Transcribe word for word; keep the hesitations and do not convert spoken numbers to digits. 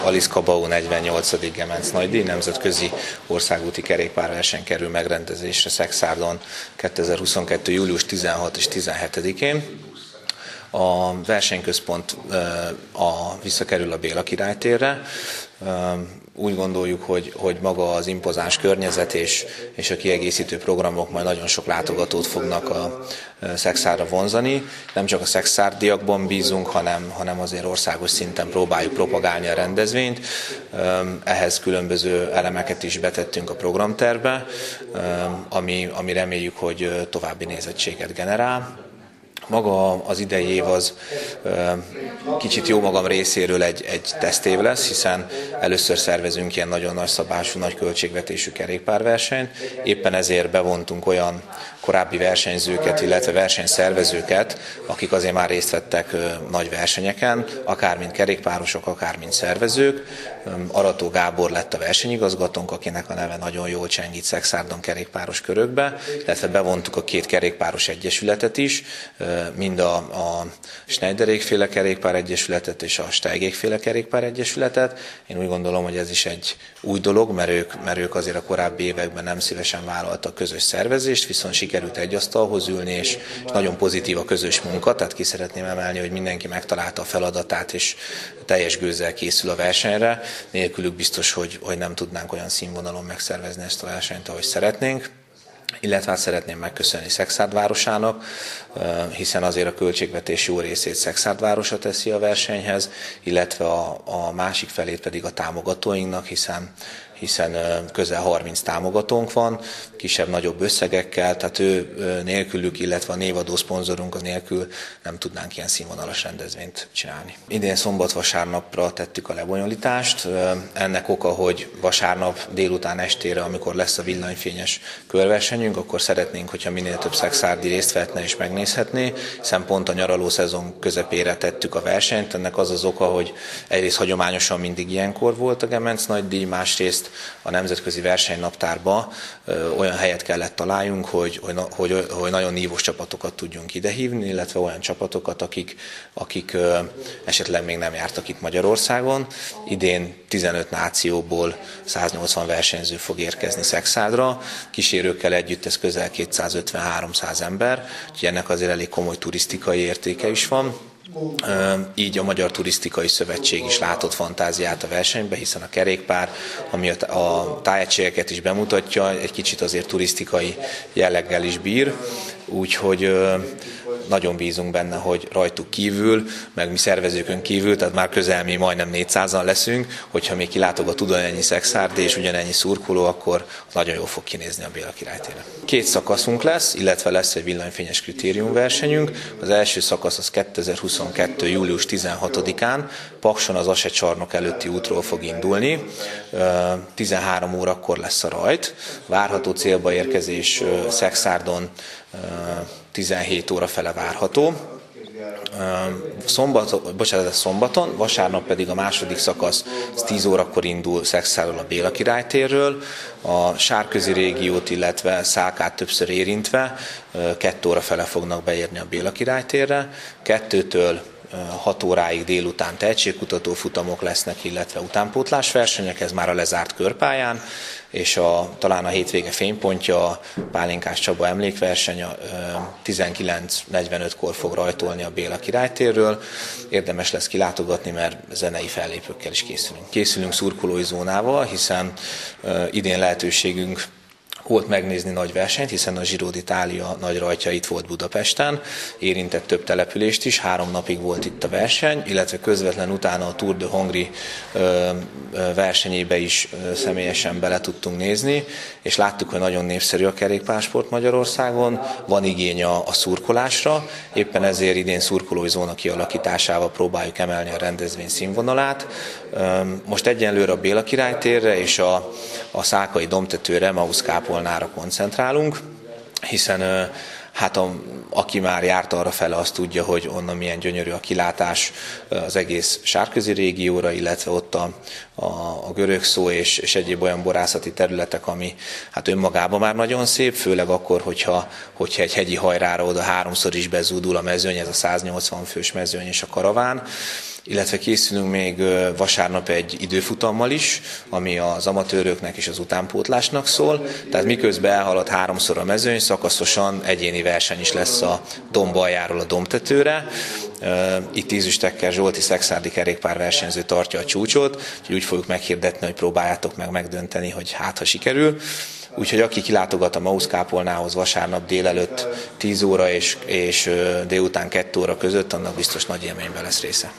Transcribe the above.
Alisz Kabau negyvennyolcadik Gemenc Nagydíj nemzetközi országúti kerékpárverseny kerül megrendezésre Szekszárdon kétezer-huszonkettő. július tizenhatodikán és tizenhetedikén. A versenyközpont a, visszakerül a Béla Király térre. Úgy gondoljuk, hogy, hogy maga az impozáns környezet és, és a kiegészítő programok majd nagyon sok látogatót fognak a Szekszárdra vonzani. Nem csak a szekszárdiakban bízunk, hanem, hanem azért országos szinten próbáljuk propagálni a rendezvényt. Ehhez különböző elemeket is betettünk a programtervbe, ami, ami reméljük, hogy további nézettséget generál. Maga az idei év az kicsit jó magam részéről egy, egy tesztév lesz, hiszen először szervezünk ilyen nagyon nagy szabású, nagy költségvetésű kerékpárversenyt. Éppen ezért bevontunk olyan korábbi versenyzőket, illetve versenyszervezőket, akik azért már részt vettek nagy versenyeken, akár mint kerékpárosok, akár mint szervezők. Arató Gábor lett a versenyigazgatónk, akinek a neve nagyon jól csengít Szekszárdon kerékpáros körökbe, illetve bevontuk a két kerékpáros egyesületet is, mind a, a Schneiderék-féle kerékpár egyesületet és a Steigék-féle kerékpár egyesületet. Én úgy gondolom, hogy ez is egy új dolog, mert ők, mert ők azért a korábbi években nem szívesen vállaltak közös szervezést, viszont sikerült egy asztalhoz ülni, és nagyon pozitív a közös munka, tehát ki szeretném emelni, hogy mindenki megtalálta a feladatát, és teljes gőzzel készül a versenyre. Nélkülük biztos, hogy, hogy nem tudnánk olyan színvonalon megszervezni ezt a versenyt, ahogy szeretnénk. Illetve hát szeretném megköszönni Szekszárd városának, hiszen azért a költségvetés jó részét Szekszárd városa teszi a versenyhez, illetve a, a másik felét pedig a támogatóinknak, hiszen hiszen közel harminc támogatónk van, kisebb-nagyobb összegekkel, tehát ő nélkülük, illetve a névadó szponzorunk nélkül nem tudnánk ilyen színvonalas rendezvényt csinálni. Idén szombat-vasárnapra tettük a lebonyolítást. Ennek oka, hogy vasárnap délután estére, amikor lesz a villanyfényes körversenyünk, akkor szeretnénk, hogyha minél több szekszárdi részt vehetne és megnézhetné, hiszen pont a nyaraló szezon közepére tettük a versenyt. Ennek az az oka, hogy egyrészt hagyományosan mindig ilyenkor volt a Gemenc Nagydíj, másrészt a nemzetközi versenynaptárba olyan helyet kellett találjunk, hogy, hogy, hogy nagyon nívós csapatokat tudjunk idehívni, illetve olyan csapatokat, akik, akik esetleg még nem jártak itt Magyarországon. Idén tizenöt nációból száznyolcvan versenyző fog érkezni Szekszárdra, kísérőkkel együtt ez közel kétszázötven-háromszáz ember, úgyhogy ennek azért elég komoly turisztikai értéke is van. Így a Magyar Turisztikai Szövetség is látott fantáziát a versenybe, hiszen a kerékpár, ami a tájegységeket is bemutatja, egy kicsit azért turisztikai jelleggel is bír, úgyhogy nagyon bízunk benne, hogy rajtuk kívül, meg mi szervezőkön kívül, tehát már közel mi majdnem négyszázan leszünk, hogyha még kilátogat ugyanennyi szekszárdi és ugyanennyi szurkoló, akkor nagyon jól fog kinézni a Béla Király téren. Két szakaszunk lesz, illetve lesz egy villanyfényes kritériumversenyünk. Az első szakasz az kétezer-huszonkettő. július tizenhatodikán Pakson az Ase csarnok előtti útról fog indulni. tizenhárom órakor lesz a rajt. Várható célba érkezés Szekszárdon tizenhét óra fele várható. Szombat, bocsánat, szombaton, vasárnap pedig a második szakasz tíz órakor indul Szekszárdon a Béla Király térről. A Sárközi régiót, illetve Szálkát többször érintve kettő óra fele fognak beérni a Béla Király térre. Kettőtől hat óráig délután tehetségkutató futamok lesznek, illetve utánpótlás versenyek, ez már a lezárt körpályán, és a, talán a hétvége fénypontja a Pálinkás Csaba emlékverseny tizenkilenc negyvenötkor fog rajtolni a Béla Király térről. Érdemes lesz kilátogatni, mert zenei fellépőkkel is készülünk. Készülünk szurkolói zónával, hiszen idén lehetőségünk volt megnézni nagy versenyt, hiszen a Giro d'Italia nagy rajtja itt volt Budapesten, érintett több települést is, három napig volt itt a verseny, illetve közvetlen utána a Tour de Hongrie versenyébe is személyesen bele tudtunk nézni, és láttuk, hogy nagyon népszerű a kerékpársport Magyarországon, van igény a, a szurkolásra, éppen ezért idén szurkolói zóna kialakításával próbáljuk emelni a rendezvény színvonalát. Most egyenlőre a Béla Király térre és a, a Szálkai domtetőre, Mausz Kápolnára koncentrálunk, hiszen hát a, aki már járt arra fele, azt tudja, hogy onnan milyen gyönyörű a kilátás az egész Sárközi régióra, illetve ott a, a, a Görögszó és, és egyéb olyan borászati területek, ami hát önmagában már nagyon szép, főleg akkor, hogyha, hogyha egy hegyi hajrára oda háromszor is bezúdul a mezőny, ez a száznyolcvan fős mezőny és a karaván. illetve készülünk még vasárnap egy időfutammal is, ami az amatőröknek és az utánpótlásnak szól. Tehát miközben elhalad háromszor a mezőny, szakaszosan egyéni verseny is lesz a domb aljáról a dombtetőre. Itt Ízüstekkel Zsolti szekszárdi kerékpárversenyző tartja a csúcsot, úgyhogy úgy fogjuk meghirdetni, hogy próbáljátok meg megdönteni, hogy hát ha sikerül. Úgyhogy aki kilátogat a Mauszkápolnához vasárnap délelőtt tíz óra és, és délután kettő óra között, annak biztos nagy élményben lesz része.